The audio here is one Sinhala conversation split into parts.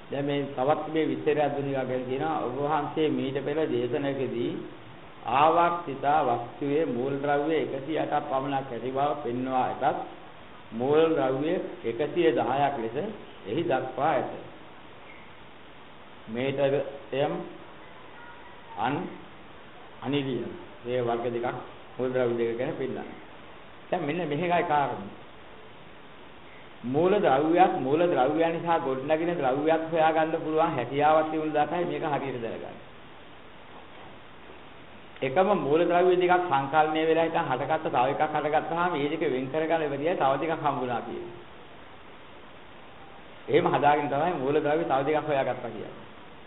දැන් මේ තවත් මේ විස්තරයක් දුන්නා කියලා කියනවා ඔබ වහන්සේ මීට පෙර දේශනාවකදී ආවර්තිතා වස්තුවේ මූල ද්‍රව්‍ය 108ක් පමණක් ඇති බව පෙන්වා ඇතත් මූල ද්‍රව්‍ය 110ක් ලෙස එහි දක්වා ඇත. මේතයම් අනිලිය මේ වර්ග දෙකක් මූල ද්‍රව්‍ය දෙක ගැන පෙන්නනවා. දැන් මෙන්න මෙහෙකයි කාරණේ. මූල ද්‍රව්‍යයන් නිසා ගොඩනගෙන ද්‍රව්‍යයක් හොයාගන්න පුළුවන් හැකියාවක් තිබුණ දාතයි මේක හරියට දැනගන්න. එකම මූල ද්‍රව්‍ය දෙකක් සංකල්පණය වෙලා හිටන් හටගත්ත තව එකක් හටගත්තාම මේ දෙක වෙන් කරගන්න බැරියයි තව දෙකක් හම්බුණා කියන්නේ. එහෙම හදාගෙන තමයි මූල ද්‍රව්‍ය තව දෙකක් හොයාගත්තා කියන්නේ.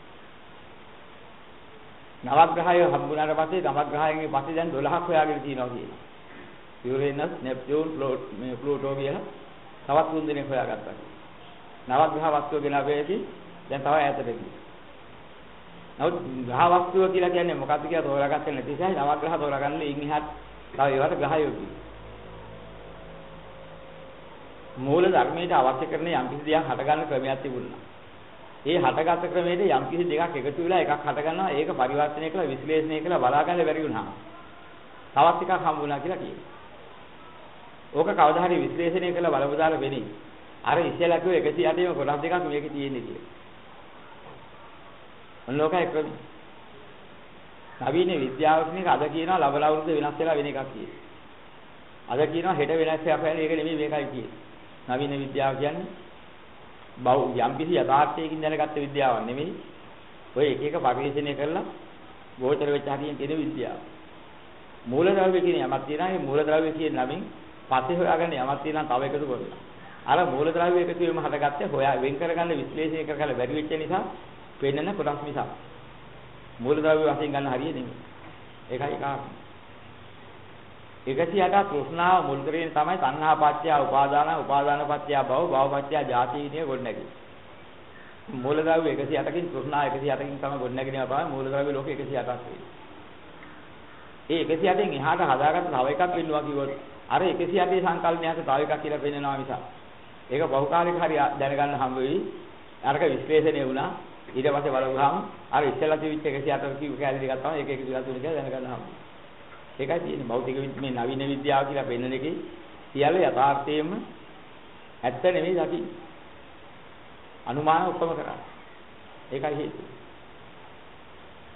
නවග්‍රහය හම්බුනාට පස්සේ නවග්‍රහයෙන් පස්සේ දැන් 12ක් හොයාගෙන තියෙනවා කියනවා. යුරේනස්, නෙප්ටියුන්, ප්ලූටෝ කියලා තවත් 3 දෙනෙක් හොයාගත්තා. නවග්‍රහ වස්තුව ගැන අපේදී දැන් තව ඈතටදී. නමුත් ග්‍රහ වස්තුව කියලා කියන්නේ මොකක්ද කියලා තෝරාගත්තේ නැති නිසා නවග්‍රහ තෝරාගන්න ඉන් එහාට තව ඒවට ග්‍රහයෝ කියනවා. මූල ධර්මයට අවශ්‍ය කරන යම් කිසි දෙයක් හටගන්න ක්‍රමයක් තිබුණා. ඒ හටගත් ක්‍රමයේද යම් කිසි දෙකක් එකතු වෙලා එකක් හටගන්නවා ඒක පරිවර්තනය කරලා විශ්ලේෂණය කරලා බලා ගන්න බැරි වුණා. තවත් එකක් හම්බුණා කියලා කියනවා. ඕක කවදා හරි විශ්ලේෂණය කරලා බලපදාලා වෙන්නේ. අර ඉස්සෙල්ලා කිව්ව 108ම කොටස් දෙකක් මේකේ තියෙන්නේ කියලා. ඔන්නෝකයි ක්‍රමය. නවීන විද්‍යාවකින් අද කියනවා ලබන අවුරුද්ද වෙනස් වෙලා වෙන එකක් කියලා. අද කියනවා හෙට වෙනස් වෙලා අපේ ඒක නෙමෙයි මේකයි කියන්නේ. නවීන විද්‍යාව කියන්නේ යම් කිසි යථාර්ථයකින් දැනගත්ත විද්‍යාවක් නෙමෙයි. ඔය එක එක පරිශීලනය කරලා ගෝචර වෙච්ච හරියෙන් තියෙන විද්‍යාව. මූල ද්‍රව්‍ය කියන යමක් තියෙනවා. මේ මූල ද්‍රව්‍ය කියන නමින් පස්සේ හොයාගන්න යමක් තියෙනවා තව එකතු කරලා. අර මූල ද්‍රව්‍ය එකතු වීම හටගත්තේ හොයා වෙන් කරගන්න විශ්ලේෂණය කරලා බැරි වෙච්ච නිසා වෙන්නන කොටස් මිසක්. මූල ද්‍රව්‍ය වශයෙන් ගන්න හරිය නෙමෙයි. ඒකයි කාරණා. 108 තෘෂ්ණාව මුල් කරගෙන තමයි තණ්හා පත්‍ය උපාදාන උපාදාන පත්‍ය භව භව පත්‍ය ජාති විදිය ගොඩනැගෙන්නේ. මූල ද්‍රව්‍ය 108කින් තෘෂ්ණා 108කින් තමයි ගොඩනැගෙනවා බව මූල ද්‍රව්‍ය ලෝක 108ක් වෙන්නේ. ඒ 108න් එහාට හදාගත්ත තව එකක් වෙන්නවා කිව්වොත් අර 108 සංකල්පණයට තව එකක් කියලා පෙන්නනවා මිසක්. ඒක බහුකාලික හරි දැනගන්න හම්බ වෙයි. අරක විශ්ලේෂණය වුණා. ඊට පස්සේ බලුවාම අර ඉස්සෙල්ලා තිබිච්ච 108 කිව්ව කැලේ දෙකක් තමයි එක එක කියලා තුන කියලා දැනගන්න හම්බ. ඒකයි තියෙන්නේ භෞතික මේ නවීන විද්‍යාව කියලා පෙන්වන එකේ සියල්ල යථාර්ථයෙන්ම ඇත්ත නෙමෙයි දකින්නේ. අනුමාන උත්තරම කරා. ඒකයි හේතුව.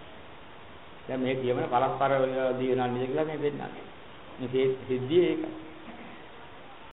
දැන් මේ කියවන පරස්පර දිනන නේද කියලා මේ වෙන්නන්නේ. මේ සිද්ධිය ඒකයි.